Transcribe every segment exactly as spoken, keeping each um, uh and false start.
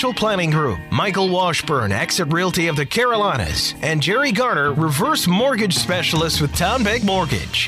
Planning Group, Michael Washburn, Exit Realty of the Carolinas, and Jerry Garner, Reverse Mortgage Specialist with Town Bank Mortgage.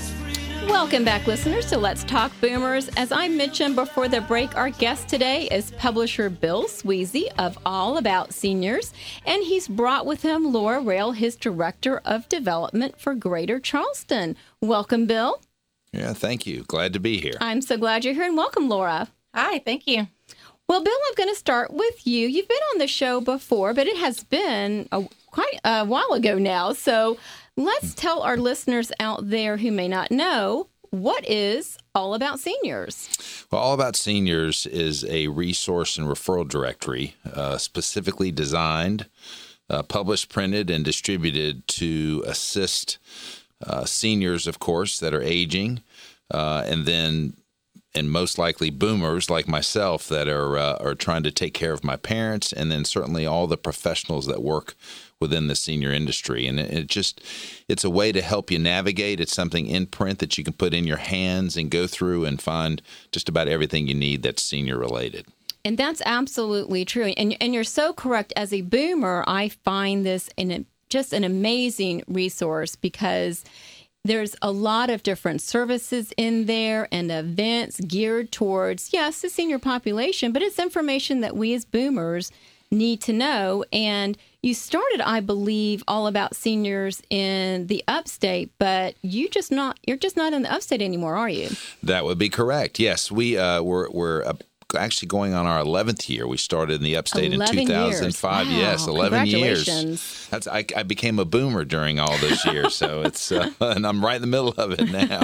Welcome back, listeners, to Let's Talk Boomers. As I mentioned before the break, our guest today is publisher Bill Sweezey of All About Seniors, and he's brought with him Laura Rail, his Director of Development for Greater Charleston. Welcome, Bill. Yeah, thank you. Glad to be here. I'm so glad you're here, and welcome, Laura. Hi, thank you. Well, Bill, I'm going to start with you. You've been on the show before, but it has been a, quite a while ago now. So let's tell our listeners out there who may not know, what is All About Seniors? Well, All About Seniors is a resource and referral directory uh, specifically designed, uh, published, printed, and distributed to assist uh, seniors, of course, that are aging, uh, and then and most likely boomers like myself that are uh, are trying to take care of my parents, and then certainly all the professionals that work within the senior industry. And it, it just, it's a way to help you navigate. It's something in print that you can put in your hands and go through and find just about everything you need that's senior related. And that's absolutely true. And, and you're so correct. As a boomer, I find this in a, just an amazing resource because there's a lot of different services in there and events geared towards, yes, the senior population, but it's information that we as boomers need to know. And you started, I believe, All About Seniors in the upstate, but you just not, you're just not in the upstate anymore, are you? That would be correct. Yes, we, uh, we're, we're uh, actually going on our eleventh year. We started in the upstate in two thousand five. Wow. Yes, eleven years. Congratulations. That's I, I became a boomer during all those years, so it's uh, and I'm right in the middle of it now.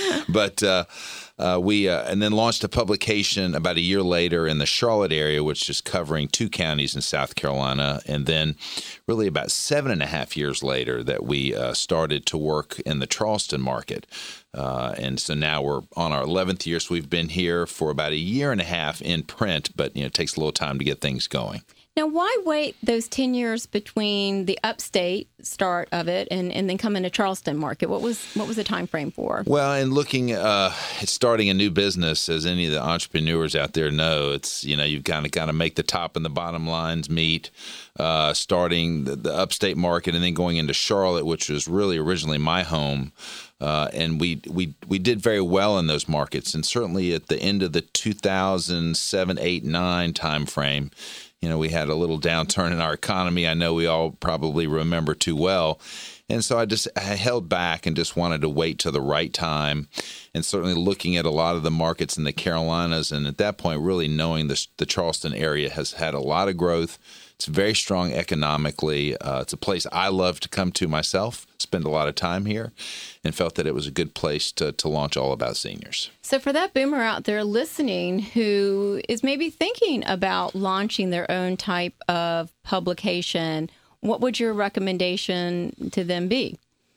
But uh, uh, we uh, and then launched a publication about a year later in the Charlotte area, which is covering two counties in South Carolina, and then really about seven and a half years later that we uh, started to work in the Charleston market. Uh, and so now we're on our eleventh year. So we've been here for about a year and a half in print, but you know, it takes a little time to get things going. Now, why wait those ten years between the upstate start of it and, and then come into Charleston market? What was what was the time frame for? Well, and looking uh, at starting a new business, as any of the entrepreneurs out there know, it's, you know, you've kind of got to make the top and the bottom lines meet, uh, starting the, the upstate market and then going into Charlotte, which was really originally my home. Uh, and we, we we did very well in those markets. And certainly at the end of the two thousand seven, eight, nine time frame, you know, we had a little downturn in our economy. I know we all probably remember too well. And so I just I held back and just wanted to wait till the right time, and certainly looking at a lot of the markets in the Carolinas. And at that point, really knowing the, the Charleston area has had a lot of growth. It's very strong economically. Uh, it's a place I love to come to myself, spend a lot of time here, and felt that it was a good place to, to launch All About Seniors. So for that boomer out there listening who is maybe thinking about launching their own type of publication, what would your recommendation to them be?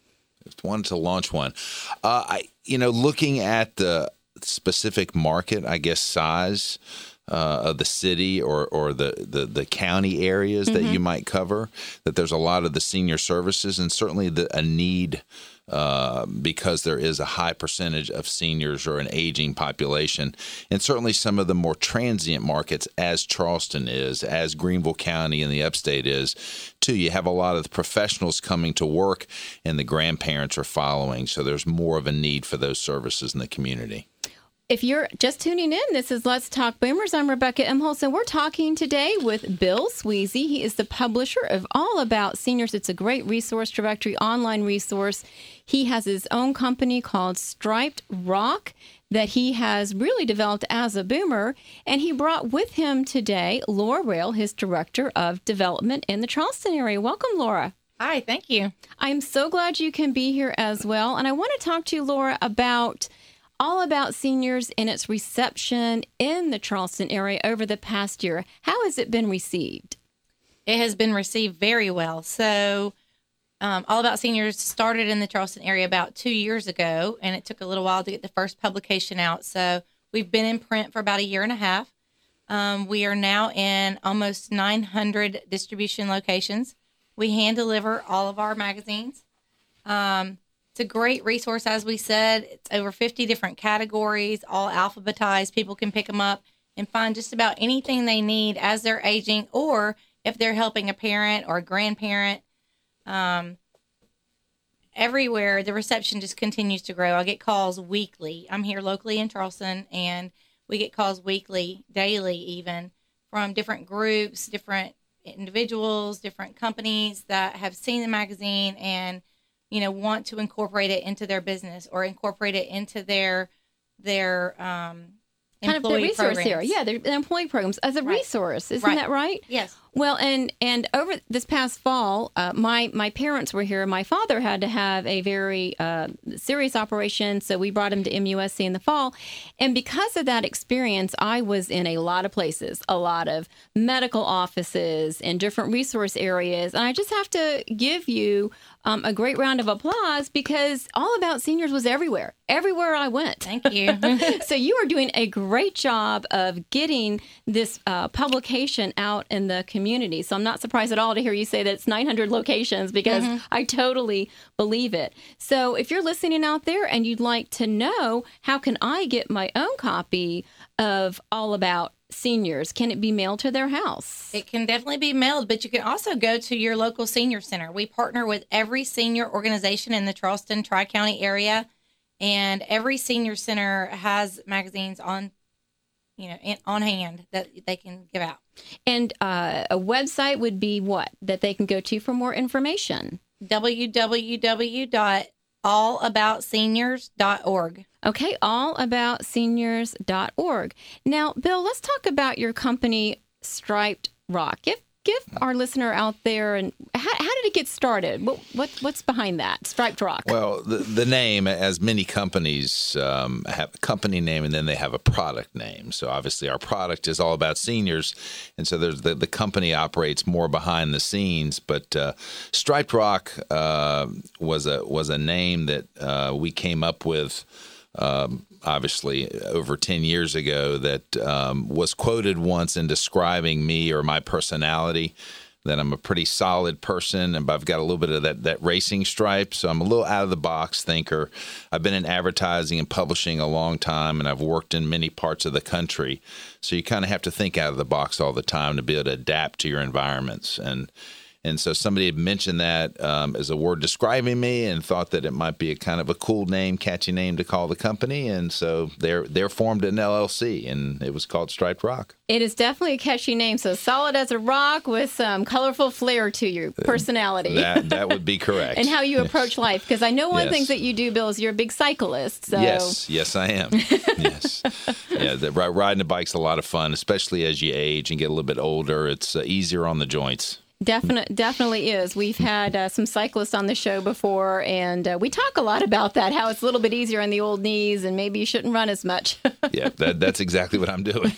If one to launch one, uh, I you know, looking at the specific market, I guess size uh, of the city or or the the, the county areas mm-hmm. that you might cover, that there's a lot of the senior services and certainly the, a need. Uh, because there is a high percentage of seniors or an aging population. And certainly some of the more transient markets, as Charleston is, as Greenville County and the upstate is, too. You have a lot of the professionals coming to work and the grandparents are following. So there's more of a need for those services in the community. If you're just tuning in, this is Let's Talk Boomers. I'm Rebecca Imholtz, and we're talking today with Bill Sweezey. He is the publisher of All About Seniors. It's a great resource directory, online resource. He has his own company called Striped Rock that he has really developed as a boomer, and he brought with him today Laura Rail, his Director of Development in the Charleston area. Welcome, Laura. Hi, thank you. I'm so glad you can be here as well, and I want to talk to you, Laura, about All About Seniors and its reception in the Charleston area over the past year. How has it been received? It has been received very well. So um, All About Seniors started in the Charleston area about two years ago, and it took a little while to get the first publication out. So we've been in print for about a year and a half. Um, we are now in almost nine hundred distribution locations. We hand deliver all of our magazines. Um, It's a great resource, as we said. It's over fifty different categories, all alphabetized. People can pick them up. and find just about anything they need as they're aging, or if they're helping a parent or a grandparent. Um, everywhere, the reception just continues to grow. I get calls weekly. I'm here locally in Charleston, and we get calls weekly, daily even, from different groups, different individuals, different companies that have seen the magazine and, you know, want to incorporate it into their business or incorporate it into their their um, kind of the resource programs. here. Yeah, their, their employee programs as a Right. resource. Isn't Right. that right? Yes. Well, and and over this past fall, uh, my my parents were here. My father had to have a very uh, serious operation, so we brought him to M U S C in the fall. And because of that experience, I was in a lot of places, a lot of medical offices and different resource areas. And I just have to give you um, a great round of applause, because All About Seniors was everywhere, everywhere I went. Thank you. So you are doing a great job of getting this uh, publication out in the community. So I'm not surprised at all to hear you say that it's nine hundred locations, because mm-hmm. I totally believe it. So if you're listening out there and you'd like to know, how can I get my own copy of All About Seniors? Can it be mailed to their house? It can definitely be mailed, but you can also go to your local senior center. We partner with every senior organization in the Charleston Tri-County area, and every senior center has magazines on, you know, in, on hand that they can give out. And uh, a website would be what that they can go to for more information? w w w dot all about seniors dot org. Okay, all about seniors dot org. Now, Bill, let's talk about your company, Striped Rock. Give give our listener out there, and how, how did it get started? What, what what's behind that, Striped Rock? Well, the, the name, as many companies um, have a company name and then they have a product name. So obviously our product is All About Seniors, and so there's the, the company operates more behind the scenes. But uh, Striped Rock uh, was a was a name that uh, we came up with. Um, obviously over ten years ago, that um, was quoted once in describing me or my personality, that I'm a pretty solid person, and I've got a little bit of that, that racing stripe. So I'm a little out of the box thinker. I've been in advertising and publishing a long time, and I've worked in many parts of the country. So you kind of have to think out of the box all the time to be able to adapt to your environments. And And so somebody had mentioned that um, as a word describing me, and thought that it might be a kind of a cool name, catchy name to call the company. And so they're they're formed an L L C, and it was called Striped Rock. It is definitely a catchy name. So solid as a rock with some colorful flair to your personality. That that would be correct. And how you approach life. Because I know one of the Yes. things that you do, Bill, is you're a big cyclist. So. Yes, yes, I am. Yes. Yeah, the, riding a bike's a lot of fun, especially as you age and get a little bit older. It's uh, easier on the joints. Definitely, definitely is. We've had uh, some cyclists on the show before, and uh, we talk a lot about that, how it's a little bit easier on the old knees, and maybe you shouldn't run as much. Yeah, that, that's exactly what I'm doing.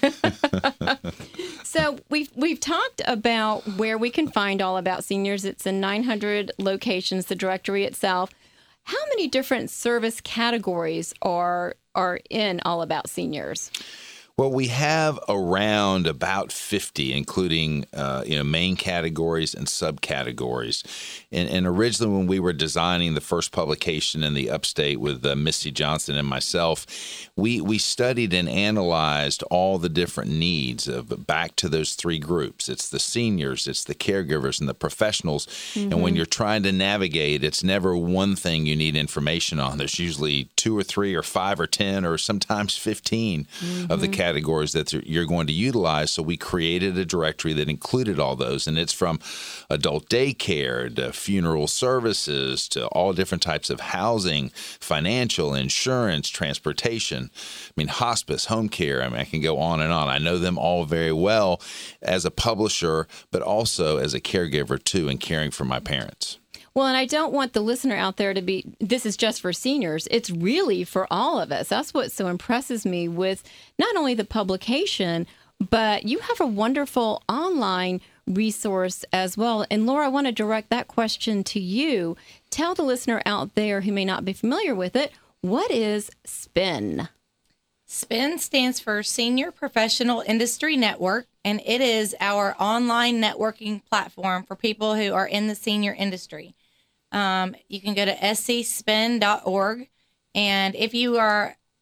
So we've we've talked about where we can find All About Seniors. It's in nine hundred locations, the directory itself. How many different service categories are are in All About Seniors? Well, we have around about fifty, including uh, you know main categories and subcategories. And, and originally, when we were designing the first publication in the Upstate with uh, Misty Johnson and myself, we we studied and analyzed all the different needs of back to those three groups. It's the seniors, it's the caregivers, and the professionals. Mm-hmm. And when you're trying to navigate, it's never one thing you need information on. There's usually two or three or five or ten or sometimes fifteen mm-hmm. of the categories. categories that you're going to utilize. So we created a directory that included all those, and it's from adult daycare to funeral services to all different types of housing, financial, insurance, transportation. I mean, hospice, home care. I mean, I can go on and on. I know them all very well as a publisher, but also as a caregiver too, and caring for my parents. Well, and I don't want the listener out there to be, this is just for seniors. It's really for all of us. That's what so impresses me with not only the publication, but you have a wonderful online resource as well. And Laura, I want to direct that question to you. Tell the listener out there who may not be familiar with it, what is SPIN? SPIN stands for Senior Professional Industry Network, and it is our online networking platform for people who are in the senior industry. Um, you can go to s c spin dot org, and if you are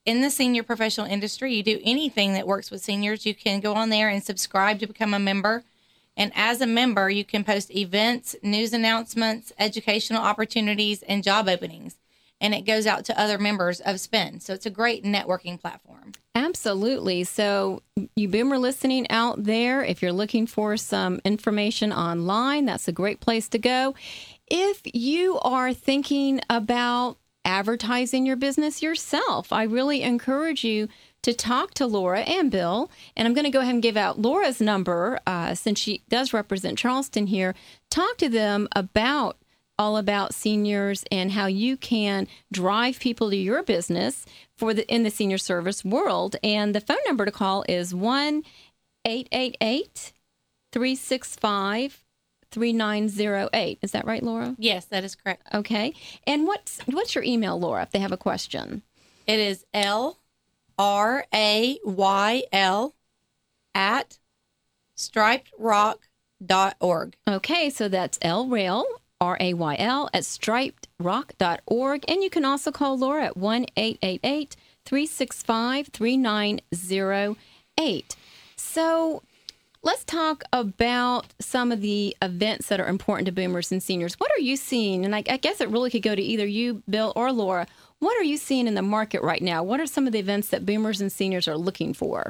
in the senior professional industry, you do anything that works with seniors, you can go on there and subscribe to become a member. And as a member, you can post events, news announcements, educational opportunities, and job openings. And it goes out to other members of SPIN. So it's a great networking platform. Absolutely. So you boomer listening out there, if you're looking for some information online, that's a great place to go. If you are thinking about advertising your business yourself, I really encourage you to talk to Laura and Bill. And I'm going to go ahead and give out Laura's number uh, since she does represent Charleston here. Talk to them about all about seniors and how you can drive people to your business for the in the senior service world. And the phone number to call is one eight eight eight, three six five, three nine zero eight. Is that right, Laura? Yes, that is correct. Okay. And what's what's your email, Laura, if they have a question? It is L R A Y L at striped rock dot org. Okay, so that's L Rail, R A Y L, at striped rock dot org. And you can also call Laura at one eight eight eight, three six five, three nine zero eight. So let's talk about some of the events that are important to boomers and seniors. What are you seeing? And I, I guess it really could go to either you, Bill, or Laura. What are you seeing in the market right now? What are some of the events that boomers and seniors are looking for?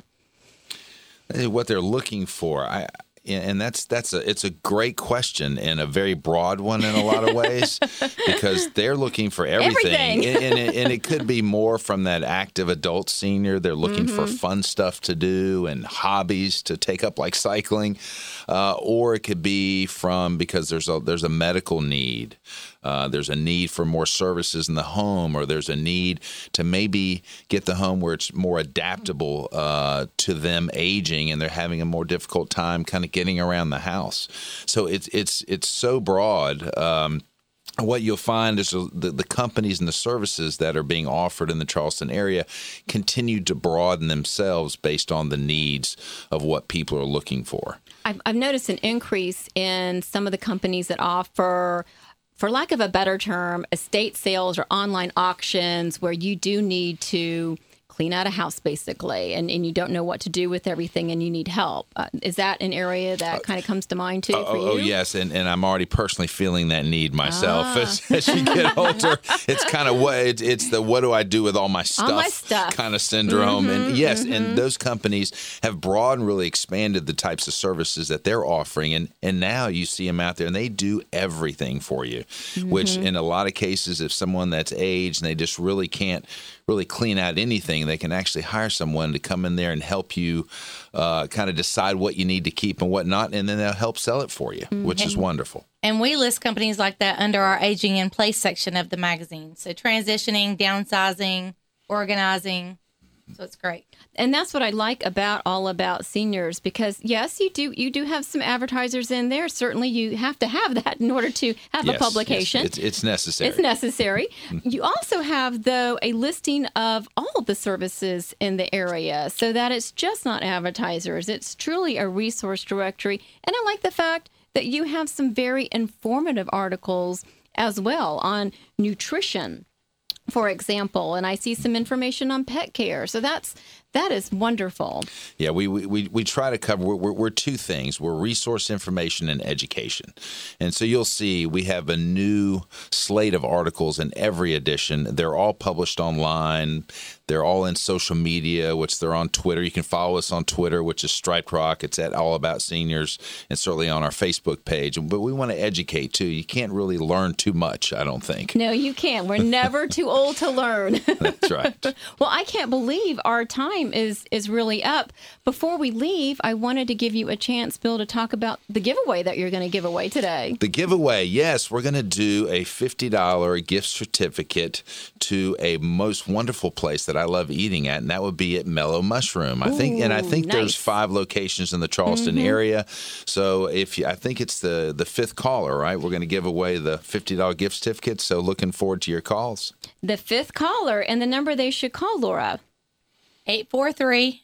What they're looking for, I and that's that's a it's a great question and a very broad one in a lot of ways because they're looking for everything, everything. and, and, it, and it could be more from that active adult senior. They're looking mm-hmm. for fun stuff to do and hobbies to take up, like cycling, uh, or it could be from because there's a there's a medical need. Uh, there's a need for more services in the home, or there's a need to maybe get the home where it's more adaptable uh, to them aging, and they're having a more difficult time kind of getting around the house. So it's it's it's so broad. Um, what you'll find is the, the companies and the services that are being offered in the Charleston area continue to broaden themselves based on the needs of what people are looking for. I've, I've noticed an increase in some of the companies that offer, for lack of a better term, estate sales or online auctions where you do need to clean out a house, basically, and, and you don't know what to do with everything and you need help. Uh, is that an area that kind of comes to mind, too, uh, for you? Oh, yes, and, and I'm already personally feeling that need myself. Ah. As, as you get older, it's kind of what it, it's the what do I do with all my stuff, all my stuff. kind of syndrome. Mm-hmm, and yes, mm-hmm. and those companies have broadened and really expanded the types of services that they're offering, and, and now you see them out there, and they do everything for you, mm-hmm. which in a lot of cases, if someone that's aged and they just really can't really clean out anything, they can actually hire someone to come in there and help you uh, kind of decide what you need to keep and what not, and then they'll help sell it for you, mm-hmm. which is wonderful. And we list companies like that under our Aging in Place section of the magazine. So transitioning, downsizing, organizing. So it's great. And that's what I like about all about seniors, because yes, you do you do have some advertisers in there. Certainly you have to have that in order to have yes, a publication. Yes, it's, it's necessary. It's necessary. You also have, though, a listing of all the services in the area so that it's just not advertisers. It's truly a resource directory. And I like the fact that you have some very informative articles as well on nutrition, for example, and I see some information on pet care. So that's that is wonderful. Yeah, we we, we try to cover, we're, we're two things. We're resource information and education. And so you'll see we have a new slate of articles in every edition. They're all published online. They're all in social media, which they're on Twitter. You can follow us on Twitter, which is Striped Rock. It's at All About Seniors, and certainly on our Facebook page. But we want to educate, too. You can't really learn too much, I don't think. No, you can't. We're never too old to learn. That's right. Well, I can't believe our time is, is really up. Before we leave, I wanted to give you a chance, Bill, to talk about the giveaway that you're going to give away today. The giveaway, yes. We're going to do a fifty dollars gift certificate to a most wonderful place that I love eating at, and that would be at Mellow Mushroom. I think, Ooh, and I think nice. There's five locations in the Charleston mm-hmm. area. So if you, I think it's the the fifth caller, right? We're going to give away the fifty dollars gift certificate. So looking forward to your calls. The fifth caller, and the number they should call, Laura. eight four three,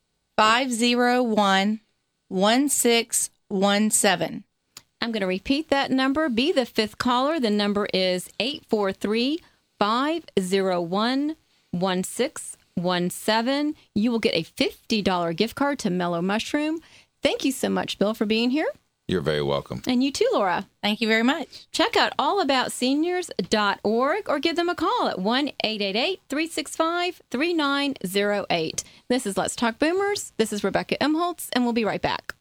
five oh one, one six one seven. I'm going to repeat that number. Be the fifth caller. The number is eight four three, five oh one, one six one seven. You will get a fifty dollars gift card to Mellow Mushroom. Thank you so much, Bill, for being here. You're very welcome. And you too, Laura. Thank you very much. Check out all about seniors dot org or give them a call at one eight eight eight, three six five, three nine zero eight. This is Let's Talk Boomers. This is Rebecca Imholtz, and we'll be right back.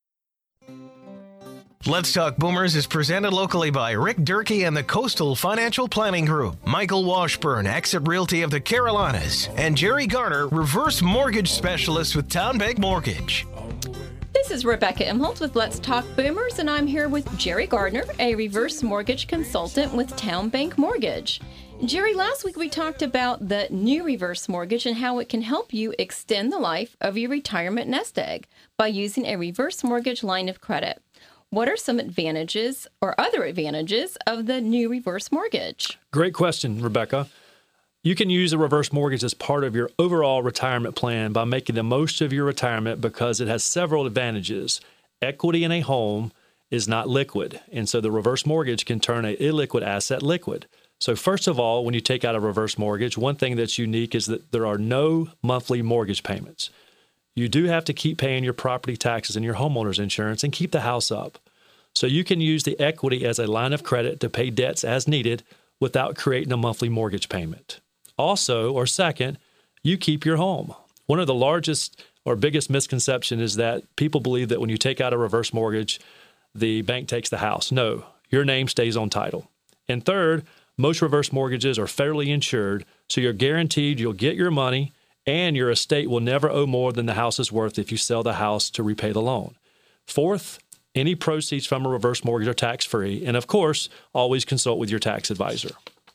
Let's Talk Boomers is presented locally by Rick Durkee and the Coastal Financial Planning Group, Michael Washburn, Exit Realty of the Carolinas, and Jerry Garner, Reverse Mortgage Specialist with Town Bank Mortgage. This is Rebecca Imholtz with Let's Talk Boomers, and I'm here with Jerry Gardner, a reverse mortgage consultant with Town Bank Mortgage. Jerry, last week we talked about the new reverse mortgage and how it can help you extend the life of your retirement nest egg by using a reverse mortgage line of credit. What are some advantages or other advantages of the new reverse mortgage? Great question, Rebecca. You can use a reverse mortgage as part of your overall retirement plan by making the most of your retirement because it has several advantages. Equity in a home is not liquid, and so the reverse mortgage can turn an illiquid asset liquid. So first of all, when you take out a reverse mortgage, one thing that's unique is that there are no monthly mortgage payments. You do have to keep paying your property taxes and your homeowner's insurance and keep the house up. So you can use the equity as a line of credit to pay debts as needed without creating a monthly mortgage payment. Also, or second, you keep your home. One of the largest or biggest misconceptions is that people believe that when you take out a reverse mortgage, the bank takes the house. No, your name stays on title. And third, most reverse mortgages are federally insured, so you're guaranteed you'll get your money and your estate will never owe more than the house is worth if you sell the house to repay the loan. Fourth, any proceeds from a reverse mortgage are tax-free. And of course, always consult with your tax advisor.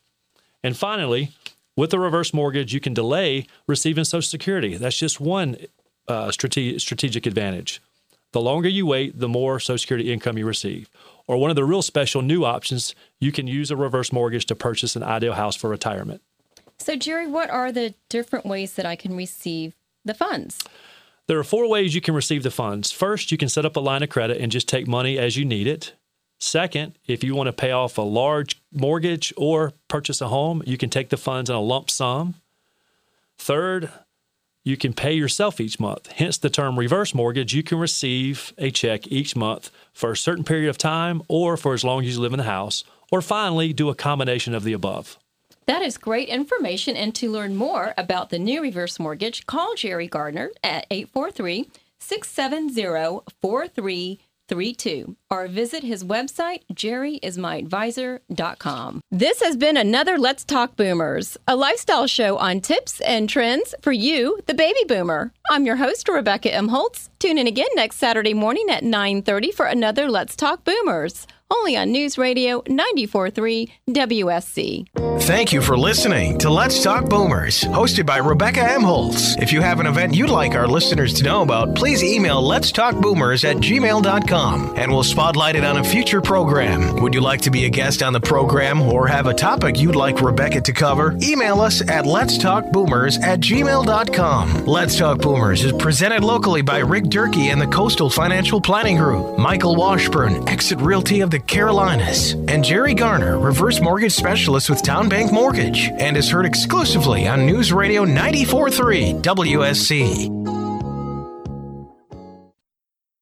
And finally, with a reverse mortgage, you can delay receiving Social Security. That's just one uh, strate- strategic advantage. The longer you wait, the more Social Security income you receive. Or one of the real special new options, you can use a reverse mortgage to purchase an ideal house for retirement. So, Jerry, what are the different ways that I can receive the funds? There are four ways you can receive the funds. First, you can set up a line of credit and just take money as you need it. Second, if you want to pay off a large mortgage or purchase a home, you can take the funds in a lump sum. Third, you can pay yourself each month. Hence the term reverse mortgage. You can receive a check each month for a certain period of time or for as long as you live in the house. Or finally, do a combination of the above. That is great information. And to learn more about the new reverse mortgage, call Jerry Gardner at eight four three, six seven zero, four three three two or visit his website, jerry is my advisor dot com. This has been another Let's Talk Boomers, a lifestyle show on tips and trends for you, the baby boomer. I'm your host, Rebecca Imholtz. Tune in again next Saturday morning at nine thirty for another Let's Talk Boomers, only on News Radio ninety-four point three W S C. Thank you for listening to Let's Talk Boomers, hosted by Rebecca Imholtz. If you have an event you'd like our listeners to know about, please email letstalkboomers at gmail dot com and we'll spotlight it on a future program. Would you like to be a guest on the program or have a topic you'd like Rebecca to cover? Email us at letstalkboomers at gmail dot com. Let's Talk Boomers is presented locally by Rick Durkee and the Coastal Financial Planning Group, Michael Washburn, Exit Realty of the Carolinas, and Jerry Garner, Reverse Mortgage Specialist with Town Bank Mortgage, and is heard exclusively on News Radio ninety-four point three W S C.